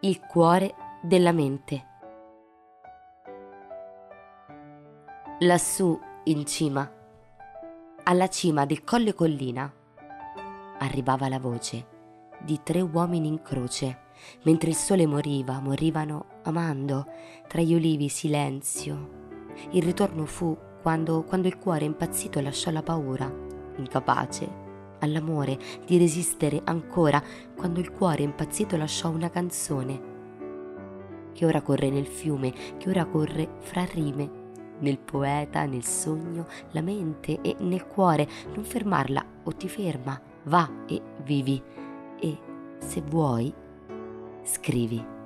Il cuore della mente. Lassù in cima, alla cima del Colle Collina, arrivava la voce di 3 uomini in croce, mentre il sole morivano amando, tra gli ulivi silenzio. Il ritorno fu quando il cuore impazzito lasciò la paura, incapace all'amore di resistere ancora, quando il cuore impazzito lasciò una canzone che ora corre nel fiume, che ora corre fra rime, nel poeta, nel sogno, la mente e nel cuore. Non fermarla o ti ferma, va e vivi, e se vuoi scrivi.